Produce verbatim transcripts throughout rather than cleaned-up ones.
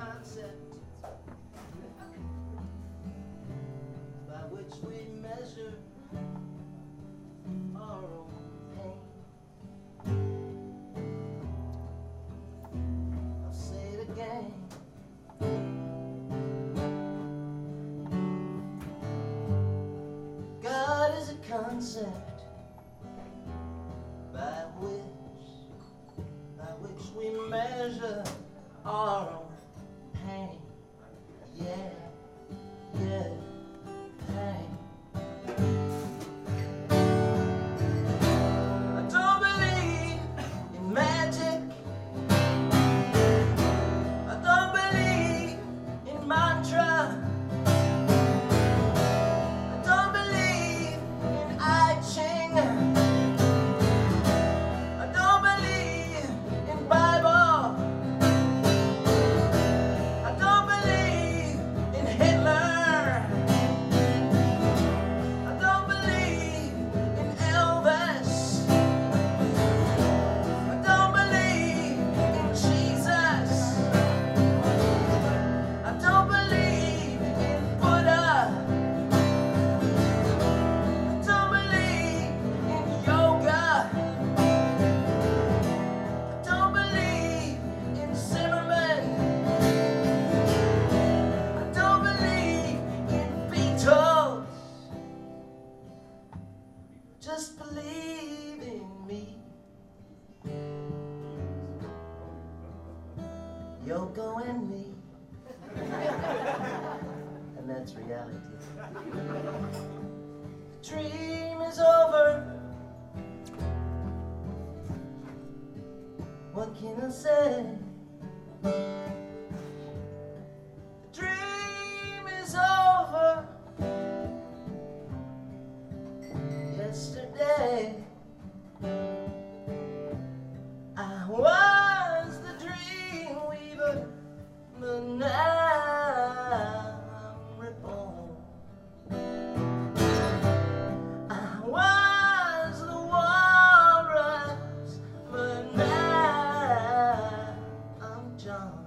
concept by which we measure our own pain. I'll say it again. God is a concept by which, by which we measure our own pain. Yeah, yeah, pain. I don't believe in magic. I don't believe in mantra. I don't believe in I Ching. I don't believe in Bible. I don't believe in Hitler. I don't believe in Elvis. I don't believe in Jesus. I don't believe in Buddha. I don't believe in yoga. I don't believe in Zimmerman. I don't believe in Beatles. Just believe in me. Yoko and me. And that's reality. The dream is over. What can I say? The dream is over. Yesterday I was the dream weaver, but now I'm reborn. I was the walrus, but now I'm John.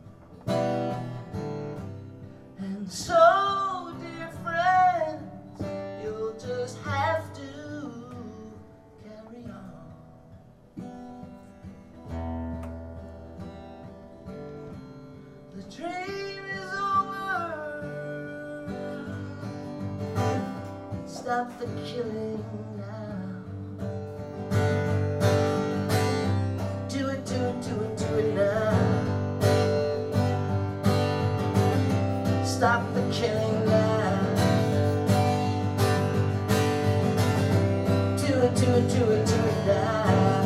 And so, dear friends, you'll just have to carry on. The dream is over. Stop the killing now. Do it, do it, do it, do it now. Stop the killing now. Do it, do it, do it, do it now.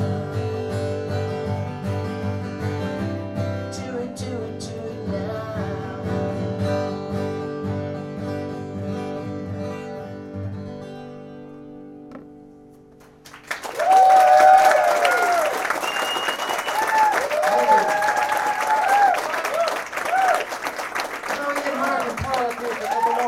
Do it, do it, do it now. Now we get Martin Paul up here for a couple more.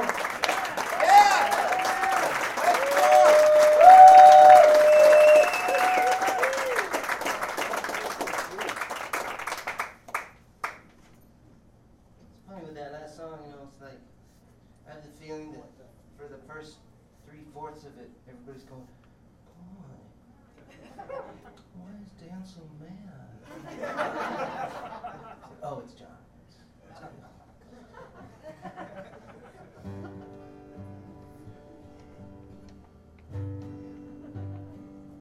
It's funny with that last song, you know, it's like, I have the feeling that for the first three-fourths of it, everybody's going, boy, why is Dan so mad? Oh, it's John.